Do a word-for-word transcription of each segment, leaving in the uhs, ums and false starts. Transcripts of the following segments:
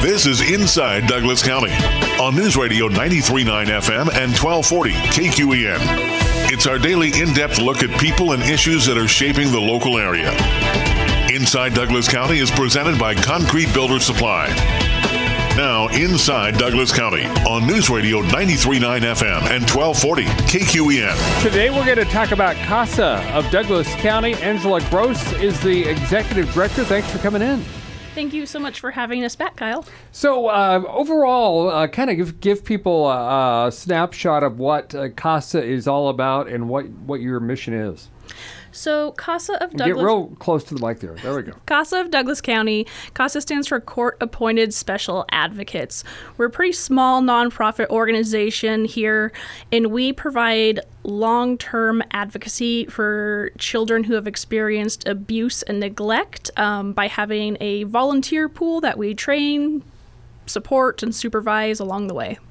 This is Inside Douglas County on News Radio ninety-three point nine F M and twelve forty K Q E N. It's our daily in-depth look at people and issues that are shaping the local area. Inside Douglas County is presented by Concrete Builder Supply. Now, Inside Douglas County on News Radio ninety-three point nine F M and twelve forty K Q E N. Today we're going to talk about CASA of Douglas County. Angela Gross is the Executive Director. Thanks for coming in. Thank you so much for having us back, Kyle. So uh, overall, uh, kind of give, give people a, a snapshot of what uh, CASA is all about and what, what your mission is. So CASA of Douglas... Get real close to the mic there. There we go. CASA of Douglas County. CASA stands for Court-Appointed Special Advocates. We're a pretty small nonprofit organization here, and we provide long-term advocacy for children who have experienced abuse and neglect um, by having a volunteer pool that we train, support, and supervise along the way.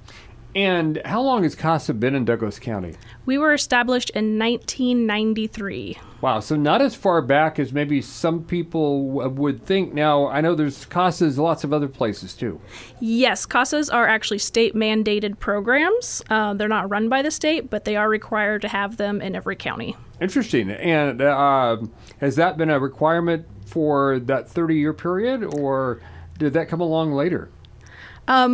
And how long has CASA been in Douglas County? We were established in nineteen ninety-three. Wow, so not as far back as maybe some people w- would think. Now, I know there's CASAs lots of other places too. Yes, CASAs are actually state-mandated programs. Uh, they're not run by the state, but they are required to have them in every county. Interesting. And uh, has that been a requirement for that thirty-year period, or did that come along later? Um,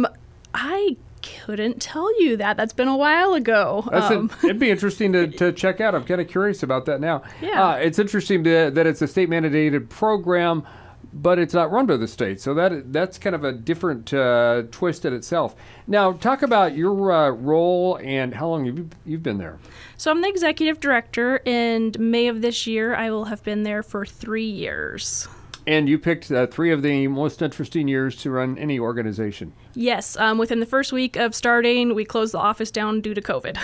I couldn't tell you that. That's been a while ago. That's um, a, it'd be interesting to, to check out. I'm kind of curious about that now. Yeah. Uh, it's interesting to, that it's a state-mandated program, but it's not run by the state. So that that's kind of a different uh, twist in itself. Now, talk about your uh, role and how long you've, you've been there. So I'm the executive director, and May of this year, I will have been there for three years. And you picked uh, three of the most interesting years to run any organization. Yes. Um, within the first week of starting, we closed the office down due to COVID.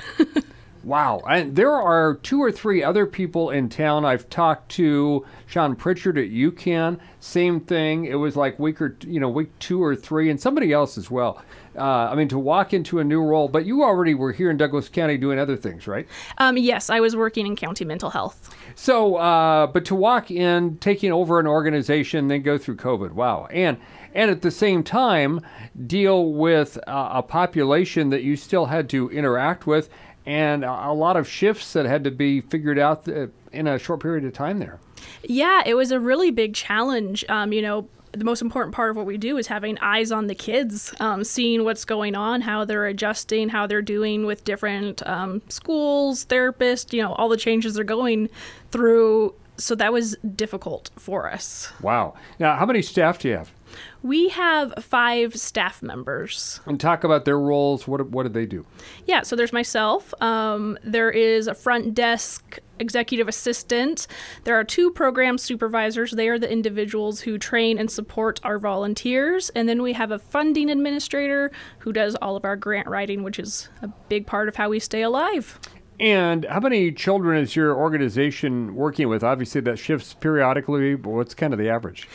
Wow. And there are two or three other people in town. I've talked to Sean Pritchard at UCAN. Same thing. It was like week or, you know, week two or three, and somebody else as well. Uh, I mean, to walk into a new role, but you already were here in Douglas County doing other things, right? Um, yes, I was working in county mental health. So, uh, but to walk in, taking over an organization, then go through COVID, wow. And and at the same time, deal with uh, a population that you still had to interact with, and a, a lot of shifts that had to be figured out th- in a short period of time there. Yeah, it was a really big challenge. Um, you know, the most important part of what we do is having eyes on the kids, um, seeing what's going on, how they're adjusting, how they're doing with different um, schools, therapists, you know, all the changes they're going through. So that was difficult for us. Wow. Now, how many staff do you have? We have five staff members. And talk about their roles. What what do they do? Yeah, so there's myself. Um, there is a front desk executive assistant. There are two program supervisors. They are the individuals who train and support our volunteers. And then we have a funding administrator who does all of our grant writing, which is a big part of how we stay alive. And how many children is your organization working with? Obviously, that shifts periodically, but what's kind of the average?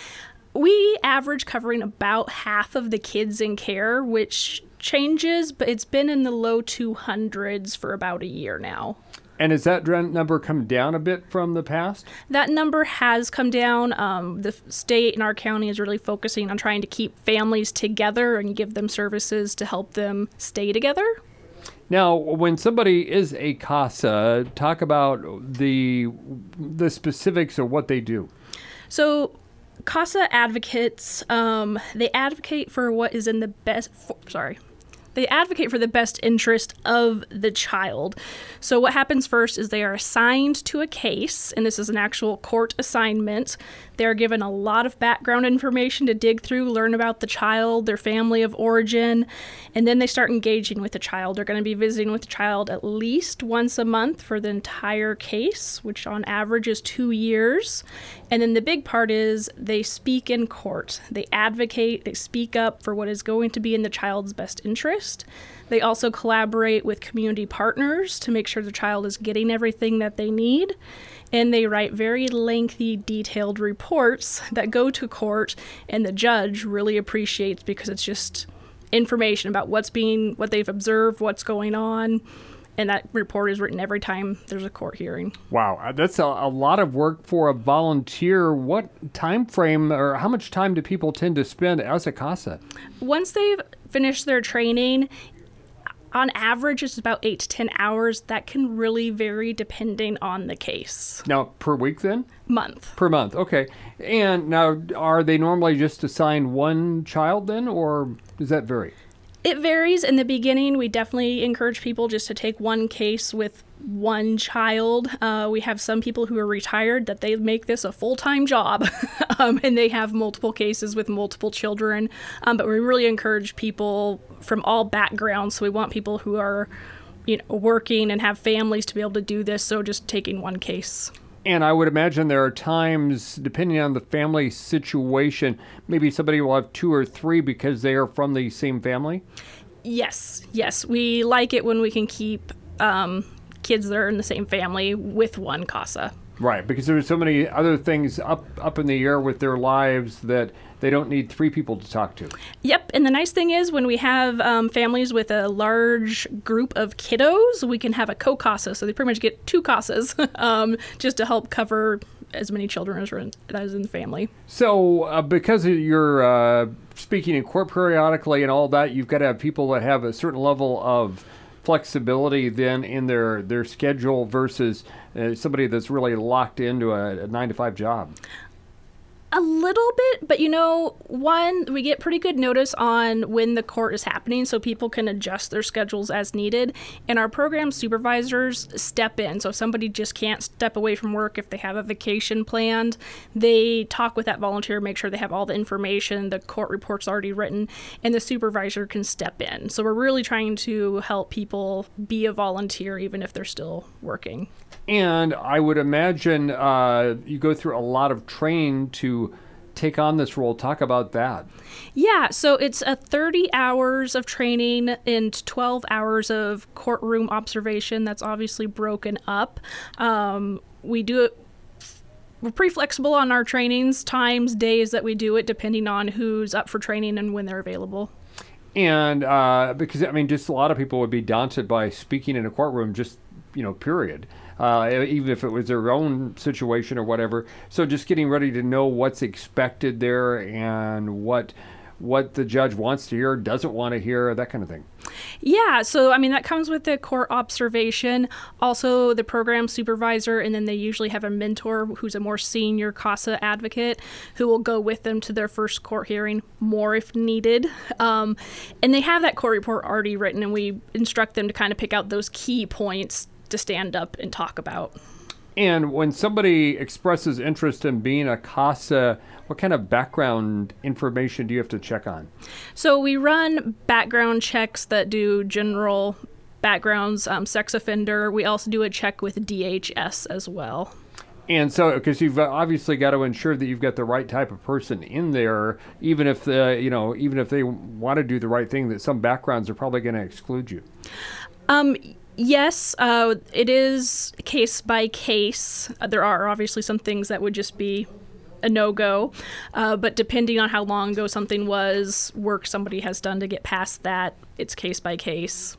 We average covering about half of the kids in care, which changes, but it's been in the low two hundreds for about a year now. And has that number come down a bit from the past? That number has come down. Um, the state and our county is really focusing on trying to keep families together and give them services to help them stay together. Now, when somebody is a CASA, talk about the the specifics of what they do. So CASA advocates, um, they advocate for what is in the best, for, sorry, they advocate for the best interest of the child. So what happens first is they are assigned to a case, and this is an actual court assignment. They're given a lot of background information to dig through, learn about the child, their family of origin, and then they start engaging with the child. They're going to be visiting with the child at least once a month for the entire case, which on average is two years. And then the big part is they speak in court. They advocate, they speak up for what is going to be in the child's best interest. They also collaborate with community partners to make sure the child is getting everything that they need. And they write very lengthy, detailed reports that go to court, and the judge really appreciates because it's just information about what's being, what they've observed, what's going on. and that report is written every time there's a court hearing. Wow, that's a, a lot of work for a volunteer. What time frame or how much time do people tend to spend as a CASA? Once they've finished their training, on average, it's about eight to ten hours. That can really vary depending on the case. Now, per week then? Month. Per month, okay. And now, are they normally just assigned one child then, or does that vary? It varies. In the beginning, we definitely encourage people just to take one case with one child. Uh, we have some people who are retired that they make this a full-time job, um, and they have multiple cases with multiple children. Um, but we really encourage people from all backgrounds. So we want people who are, you know, working and have families to be able to do this. So just taking one case. And I would imagine there are times, depending on the family situation, maybe somebody will have two or three because they are from the same family? Yes, yes. We like it when we can keep um, kids that are in the same family with one CASA. Right, because there's so many other things up, up in the air with their lives that they don't need three people to talk to. Yep, and the nice thing is when we have um, families with a large group of kiddos, we can have a co-CASA, so they pretty much get two CASAs um, just to help cover as many children as are in, as in the family. So uh, because you're uh, speaking in court periodically and all that, you've got to have people that have a certain level of flexibility then in their, their schedule versus uh, somebody that's really locked into a, a nine to five job. A little bit, but you know, one, we get pretty good notice on when the court is happening so people can adjust their schedules as needed. And our program supervisors step in. So if somebody just can't step away from work, if they have a vacation planned, they talk with that volunteer, make sure they have all the information, the court report's already written, and the supervisor can step in. So we're really trying to help people be a volunteer even if they're still working. And I would imagine uh, you go through a lot of training to take on this role. Talk about that. Yeah, so it's a thirty hours of training and twelve hours of courtroom observation that's obviously broken up. Um, we do it, we're pretty flexible on our trainings, times, days that we do it, depending on who's up for training and when they're available. And uh, because, I mean, just a lot of people would be daunted by speaking in a courtroom, just, you know, period. Uh, even if it was their own situation or whatever. So just getting ready to know what's expected there and what what the judge wants to hear, doesn't want to hear, that kind of thing. Yeah, so I mean, that comes with the court observation, also the program supervisor, and then they usually have a mentor who's a more senior CASA advocate who will go with them to their first court hearing, more if needed. Um, and they have that court report already written, and we instruct them to kind of pick out those key points to stand up and talk about. And when somebody expresses interest in being a CASA, what kind of background information do you have to check on? So we run background checks that do general backgrounds, um, sex offender. We also do a check with D H S as well. And so, because you've obviously got to ensure that you've got the right type of person in there, even if the, you know, even if they want to do the right thing, that some backgrounds are probably going to exclude you. Um. Yes, uh, it is case by case. Uh, there are obviously some things that would just be a no-go, uh, but depending on how long ago something was, work somebody has done to get past that, it's case by case.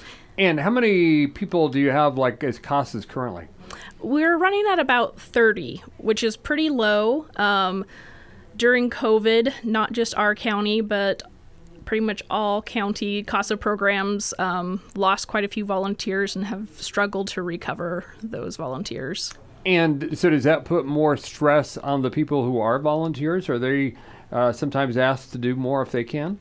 And how many people do you have, like, as CASAs currently? We're running at about thirty, which is pretty low. Um, during COVID, not just our county, but pretty much all county CASA programs um, lost quite a few volunteers and have struggled to recover those volunteers. And so does that put more stress on the people who are volunteers? Are they uh, sometimes asked to do more if they can?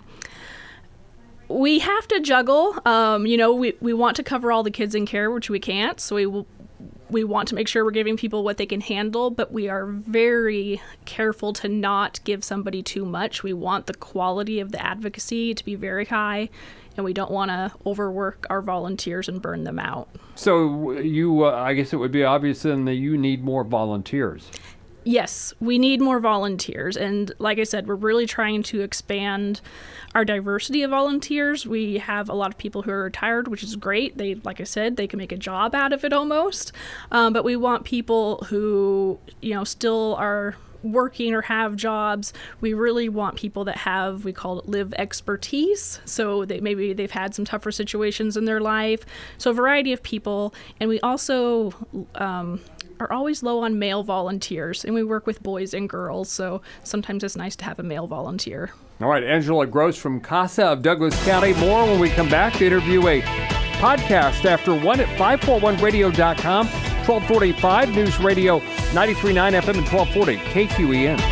We have to juggle. Um, you know, we, we want to cover all the kids in care, which we can't. So we will We want to make sure we're giving people what they can handle, but we are very careful to not give somebody too much. We want the quality of the advocacy to be very high, and we don't want to overwork our volunteers and burn them out. So you, uh, I guess it would be obvious then that you need more volunteers. Yes, we need more volunteers. And like I said, we're really trying to expand our diversity of volunteers. We have a lot of people who are retired, which is great. They, like I said, they can make a job out of it almost. Um, but we want people who, you know, still are working or have jobs. We really want people that have, we call it live expertise. So they, maybe they've had some tougher situations in their life. So a variety of people. And we also um, are always low on male volunteers, and we work with boys and girls. So sometimes it's nice to have a male volunteer. All right, Angela Gross from CASA of Douglas County. More when we come back to interview a podcast after one at five forty-one radio dot com, twelve forty-five News Radio, ninety-three point nine F M and twelve forty K Q E N.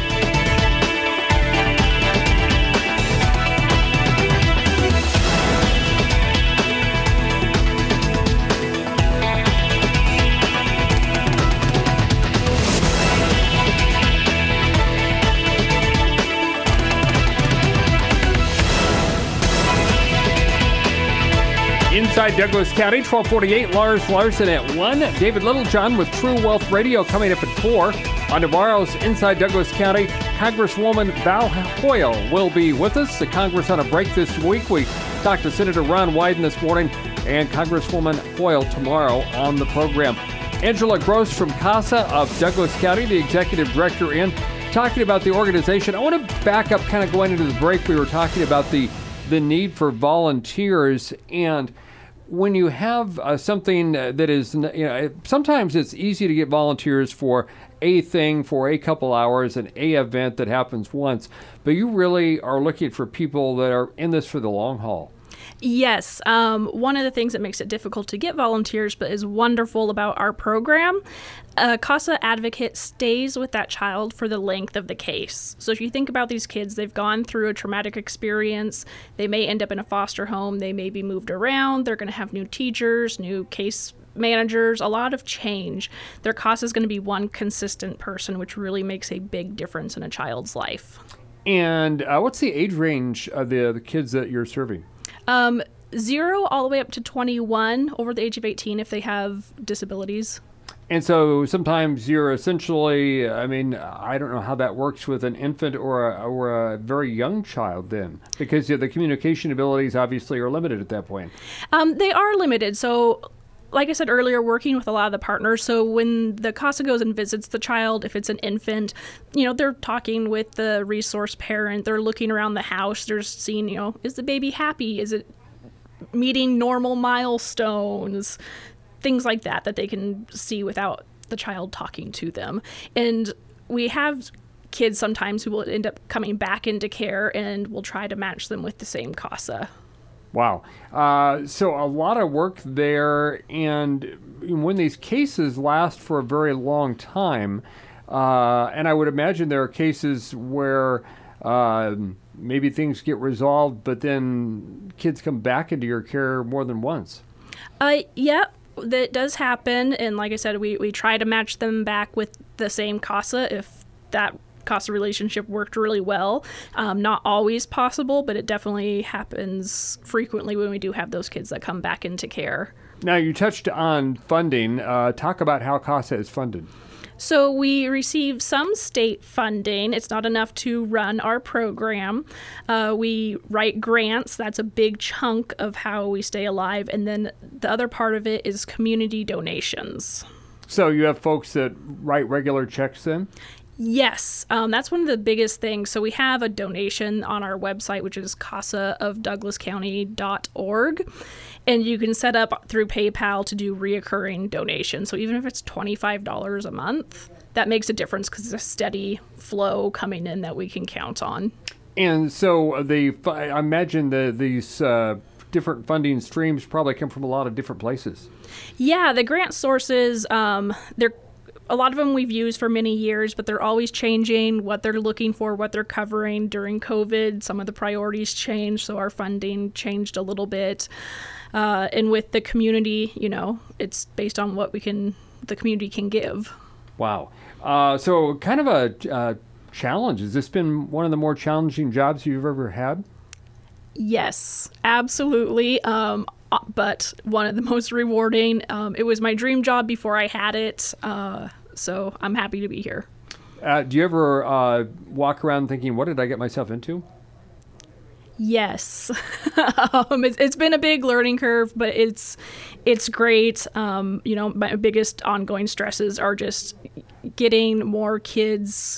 Inside Douglas County, twelve forty-eight, Lars Larson at one. David Littlejohn with True Wealth Radio coming up at four. On tomorrow's Inside Douglas County, Congresswoman Val Hoyle will be with us. The Congress on a break this week. We talked to Senator Ron Wyden this morning and Congresswoman Hoyle tomorrow on the program. Angela Gross from CASA of Douglas County, the executive director, in talking about the organization. I want to back up, kind of going into the break. We were talking about the, the need for volunteers, and when you have uh, something that is, you know, sometimes it's easy to get volunteers for a thing for a couple hours, an A event that happens once, but you really are looking for people that are in this for the long haul. Yes. Um, one of the things that makes it difficult to get volunteers, but is wonderful about our program, a CASA advocate stays with that child for the length of the case. So if you think about these kids, they've gone through a traumatic experience. They may end up in a foster home. They may be moved around. They're going to have new teachers, new case managers, a lot of change. Their CASA is going to be one consistent person, which really makes a big difference in a child's life. And uh, what's the age range of the, the kids that you're serving? Um, zero all the way up to twenty-one, over the age of eighteen if they have disabilities. And so sometimes you're essentially, I mean, I don't know how that works with an infant or a, or a very young child then, because the communication abilities obviously are limited at that point. Um, they are limited. So like I said earlier, working with a lot of the partners. So when the CASA goes and visits the child, if it's an infant, you know, they're talking with the resource parent. They're looking around the house. They're seeing, you know, is the baby happy? Is it meeting normal milestones? Things like that that they can see without the child talking to them. And we have kids sometimes who will end up coming back into care, and we'll try to match them with the same CASA. Wow. Uh, so a lot of work there, and when these cases last for a very long time, uh, and I would imagine there are cases where uh, maybe things get resolved, but then kids come back into your care more than once. Uh, yeah, that does happen, and like I said, we, we try to match them back with the same CASA if that CASA relationship worked really well. Um, not always possible, but it definitely happens frequently when we do have those kids that come back into care. Now, you touched on funding. Uh, talk about how CASA is funded. So we receive some state funding. It's not enough to run our program. Uh, we write grants. That's a big chunk of how we stay alive. And then the other part of it is community donations. So you have folks that write regular checks then? Yes, um, that's one of the biggest things. So we have a donation on our website, which is casa of douglas county dot org. And you can set up through PayPal to do reoccurring donations. So even if it's twenty-five dollars a month, that makes a difference because it's a steady flow coming in that we can count on. And so the I imagine the, these uh, different funding streams probably come from a lot of different places. Yeah, the grant sources, um, they're a lot of them we've used for many years, but they're always changing what they're looking for, what they're covering. During COVID, some of the priorities changed, so our funding changed a little bit. Uh, and with the community, you know, it's based on what we can, the community can give. Wow. Uh, so kind of a uh, challenge. Has this been one of the more challenging jobs you've ever had? Yes, absolutely. Um, but one of the most rewarding. Um, it was my dream job before I had it. Uh, so I'm happy to be here. Uh, do you ever uh, walk around thinking, what did I get myself into? Yes. um, it's, it's been a big learning curve, but it's it's great. Um, you know, my biggest ongoing stresses are just getting more kids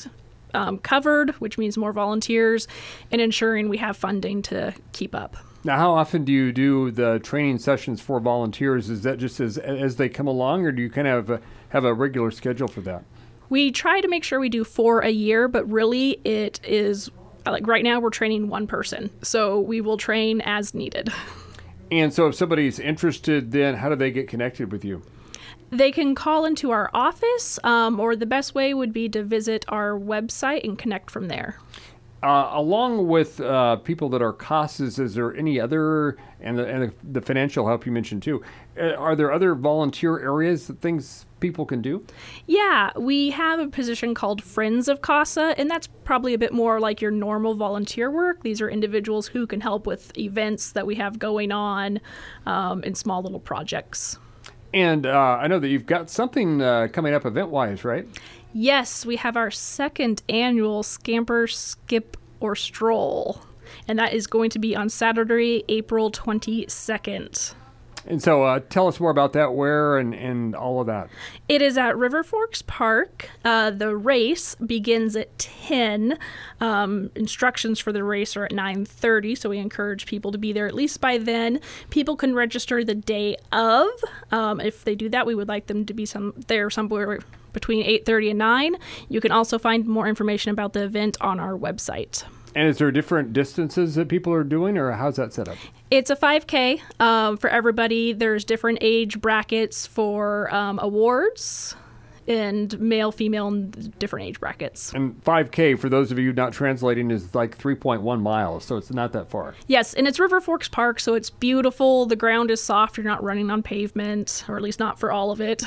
um, covered, which means more volunteers, and ensuring we have funding to keep up. Now, how often do you do the training sessions for volunteers? Is that just as as they come along, or do you kind of have a, have a regular schedule for that? We try to make sure we do four a year, but really it is, like right now we're training one person. So we will train as needed. And so if somebody's interested, then how do they get connected with you? They can call into our office, um, or the best way would be to visit our website and connect from there. Uh, along with uh, people that are C A S As, is there any other, and the, and the financial help you mentioned too, uh, are there other volunteer areas, that things people can do? Yeah, we have a position called Friends of C A S A, and that's probably a bit more like your normal volunteer work. These are individuals who can help with events that we have going on um, and small little projects. And uh, I know that you've got something uh, coming up event-wise, right? Yes, we have our second annual Scamper, Skip, or Stroll, and that is going to be on Saturday, April twenty-second. And so uh, tell us more about that, where and, and all of that. It is at River Forks Park. Uh, the race begins at ten. Um, instructions for the race are at nine thirty, so we encourage people to be there at least by then. People can register the day of. Um, if they do that, we would like them to be some there somewhere between eight thirty and nine. You can also find more information about the event on our website. And is there different distances that people are doing, or how's that set up? It's a five K um, for everybody. There's different age brackets for um, awards, and male, female, and different age brackets. And five K, for those of you not translating, is like three point one miles, so it's not that far. Yes, and it's River Forks Park, so it's beautiful. The ground is soft. You're not running on pavement, or at least not for all of it.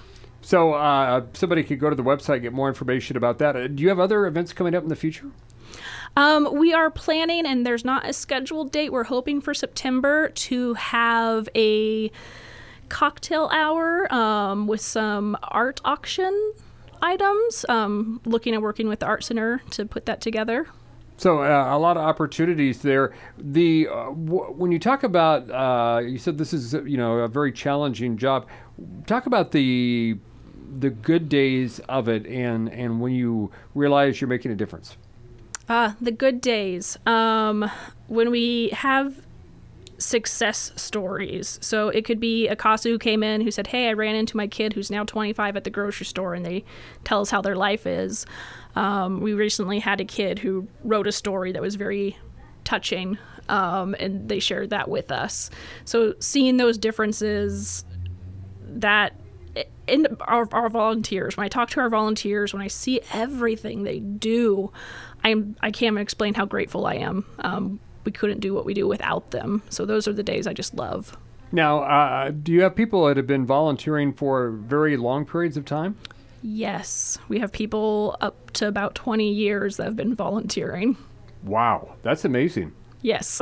So uh, somebody could go to the website, get more information about that. Uh, do you have other events coming up in the future? Um, we are planning, and there's not a scheduled date. We're hoping for September to have a cocktail hour um, with some art auction items. Um, looking at working with the Art Center to put that together. So uh, a lot of opportunities there. The uh, w- when you talk about, uh, you said this is you know a very challenging job. Talk about the the good days of it, and and when you realize you're making a difference. Ah, the good days. Um, when we have success stories. So it could be a C A S A who came in who said, hey, I ran into my kid who's now twenty-five at the grocery store, and they tell us how their life is. Um, we recently had a kid who wrote a story that was very touching, um, and they shared that with us. So seeing those differences, that in our, our volunteers, when I talk to our volunteers, when I see everything they do, I'm, I can't even explain how grateful I am. Um, we couldn't do what we do without them. So those are the days I just love. Now, uh, do you have people that have been volunteering for very long periods of time? Yes. We have people up to about twenty years that have been volunteering. Wow. That's amazing. Yes.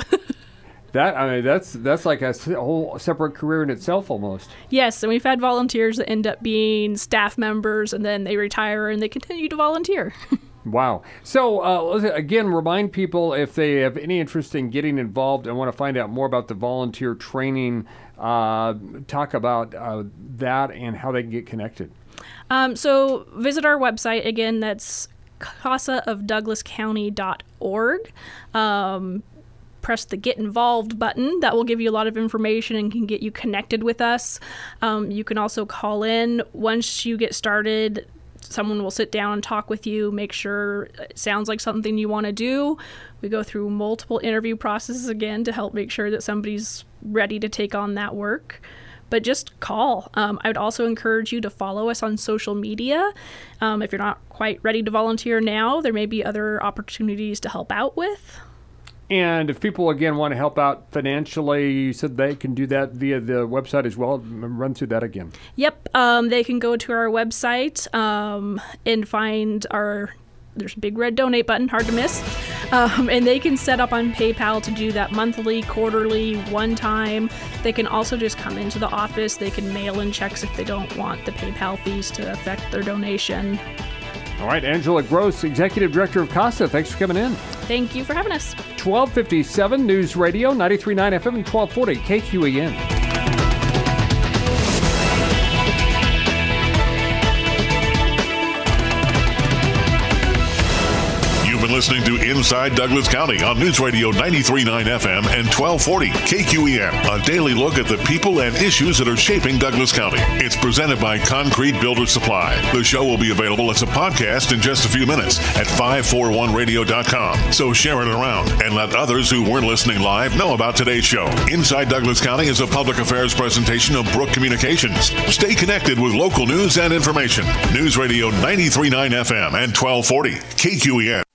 That I mean, that's that's like a whole separate career in itself almost. Yes, and we've had volunteers that end up being staff members, and then they retire and they continue to volunteer. Wow. So, uh, again, remind people if they have any interest in getting involved and want to find out more about the volunteer training, uh, talk about uh, that and how they can get connected. Um, so visit our website. Again, that's casa of douglas county dot org. Um, press the Get Involved button. That will give you a lot of information and can get you connected with us. Um, you can also call in. Once you get started, someone will sit down and talk with you, make sure it sounds like something you want to do. We go through multiple interview processes again to help make sure that somebody's ready to take on that work. But just call. Um, I would also encourage you to follow us on social media. Um, if you're not quite ready to volunteer now, there may be other opportunities to help out with. And if people, again, want to help out financially, you said they can do that via the website as well. Run through that again. Yep. Um, they can go to our website um, and find our, there's a big red donate button, hard to miss. Um, and they can set up on PayPal to do that monthly, quarterly, one time. They can also just come into the office. They can mail in checks if they don't want the PayPal fees to affect their donation. All right, Angela Gross, Executive Director of C A S A, thanks for coming in. Thank you for having us. twelve fifty-seven News Radio, ninety-three point nine F M and twelve forty K Q E N. listening to Inside Douglas County on News Radio ninety-three point nine F M and twelve forty K Q E N. A daily look at the people and issues that are shaping Douglas County. It's presented by Concrete Builder Supply. The show will be available as a podcast in just a few minutes at five forty-one radio dot com. So share it around and let others who weren't listening live know about today's show. Inside Douglas County is a public affairs presentation of Brook Communications. Stay connected with local news and information. News Radio ninety-three point nine F M and twelve forty K Q E N.